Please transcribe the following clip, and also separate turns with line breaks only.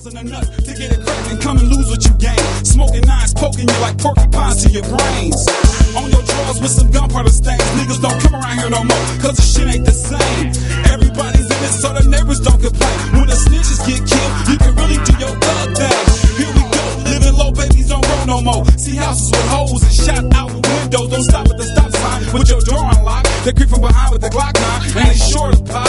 busting a nut to get it cracked and come and lose what you gain. Smoking nines, poking you like porcupines to your brains. On your drawers with some gunpowder stains. Niggas don't come around here no more, cause the shit ain't the same. Everybody's in it so the neighbors don't complain. When the snitches get killed, you can really do your thug thing. Here we go, living low, babies don't roll no more. See houses with holes and shot out the windows. Don't stop at the stop sign with your door unlocked. They creep from behind with the Glock 9 and they short as pop.